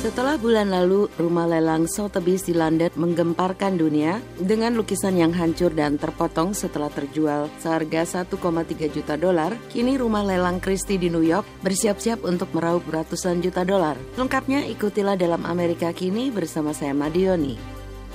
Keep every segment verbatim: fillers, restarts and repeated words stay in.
Setelah bulan lalu, rumah lelang Sotheby's di London menggemparkan dunia dengan lukisan yang hancur dan terpotong setelah terjual seharga satu koma tiga juta dolar, kini rumah lelang Christie di New York bersiap-siap untuk meraup ratusan juta dolar. Lengkapnya ikutilah dalam Amerika Kini bersama saya Madioni.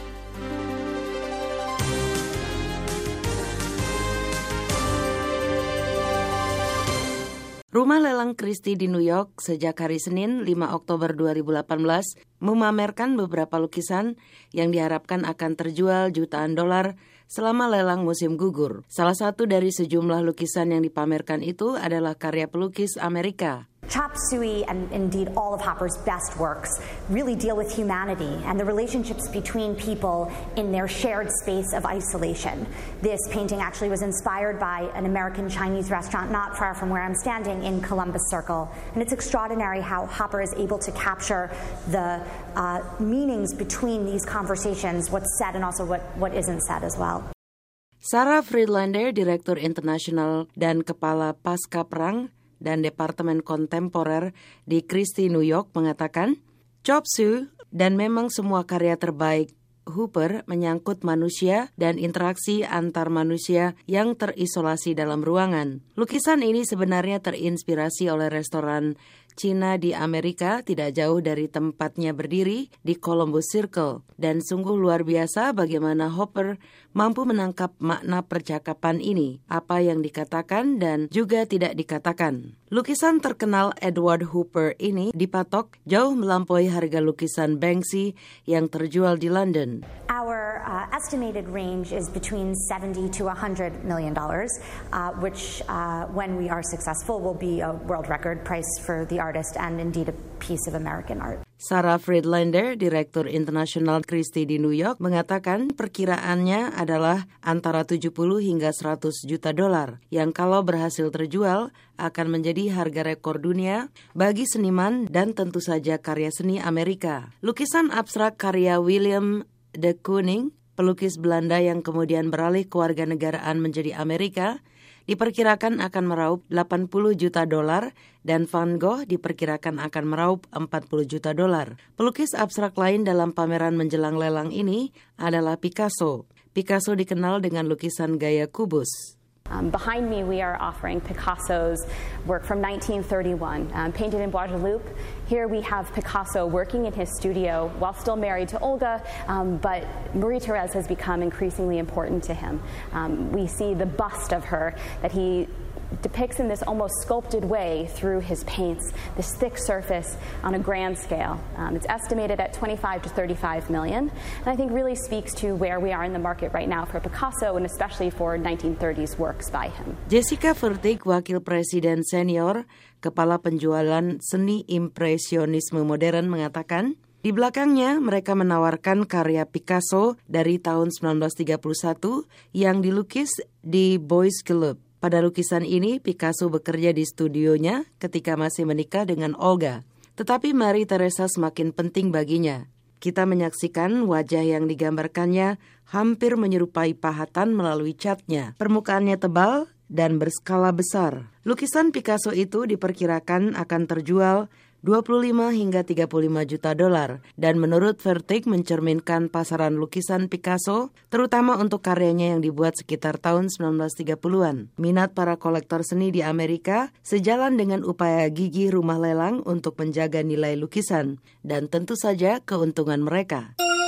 Rumah lelang Christie di New York sejak hari Senin lima Oktober dua ribu delapan belas memamerkan beberapa lukisan yang diharapkan akan terjual jutaan dolar selama lelang musim gugur. Salah satu dari sejumlah lukisan yang dipamerkan itu adalah karya pelukis Amerika. Chop Suey and indeed all of Hopper's best works really deal with humanity and the relationships between people in their shared space of isolation. This painting actually was inspired by an American Chinese restaurant not far from where I'm standing in Columbus Circle. And it's extraordinary how Hopper is able to capture the uh, meanings between these conversations, what's said and also what, what isn't said as well. Sarah Friedlander, Direktur Internasional dan Kepala Pasca Perang dan Departemen Kontemporer di Christie New York mengatakan, Chop Suey dan memang semua karya terbaik Hopper menyangkut manusia dan interaksi antar manusia yang terisolasi dalam ruangan. Lukisan ini sebenarnya terinspirasi oleh restoran Cina di Amerika tidak jauh dari tempatnya berdiri di Columbus Circle. Dan sungguh luar biasa bagaimana Hopper mampu menangkap makna percakapan ini, apa yang dikatakan dan juga tidak dikatakan. Lukisan terkenal Edward Hopper ini dipatok jauh melampaui harga lukisan Banksy yang terjual di London. Our uh, estimated range is between seventy to one hundred million dollars, uh, which uh, when we are successful will be a world record price for the artist and indeed a piece of American art. Sarah Friedlander, Direktur Internasional Christie di New York, mengatakan perkiraannya adalah antara tujuh puluh hingga seratus juta dolar, yang kalau berhasil terjual akan menjadi harga rekor dunia bagi seniman dan tentu saja karya seni Amerika. Lukisan abstrak karya William de Kooning, pelukis Belanda yang kemudian beralih kewarganegaraan menjadi Amerika, diperkirakan akan meraup delapan puluh juta dolar dan Van Gogh diperkirakan akan meraup empat puluh juta dolar. Pelukis abstrak lain dalam pameran menjelang lelang ini adalah Picasso. Picasso dikenal dengan lukisan gaya kubus. Um, behind me, we are offering Picasso's work from nineteen thirty-one, um, painted in Guadeloupe. Here we have Picasso working in his studio while still married to Olga, um, but Marie-Thérèse has become increasingly important to him. Um, we see the bust of her that he depicts in this almost sculpted way through his paints, this thick surface on a grand scale. Um, it's estimated at twenty-five to thirty-five million, and I think really speaks to where we are in the market right now for Picasso and especially for nineteen thirties works by him. Jessica Vertig, Wakil Presiden Senior, Kepala Penjualan Seni Impresionisme Modern mengatakan, di belakangnya mereka menawarkan karya Picasso dari tahun sembilan belas tiga puluh satu yang dilukis di Boys Club. Pada lukisan ini, Picasso bekerja di studionya ketika masih menikah dengan Olga. Tetapi Marie-Thérèse semakin penting baginya. Kita menyaksikan wajah yang digambarkannya hampir menyerupai pahatan melalui catnya. Permukaannya tebal dan berskala besar. Lukisan Picasso itu diperkirakan akan terjual dua puluh lima hingga tiga puluh lima juta dolar dan menurut Vertig mencerminkan pasaran lukisan Picasso terutama untuk karyanya yang dibuat sekitar tahun sembilan belas tiga puluhan. Minat para kolektor seni di Amerika sejalan dengan upaya gigih rumah lelang untuk menjaga nilai lukisan dan tentu saja keuntungan mereka.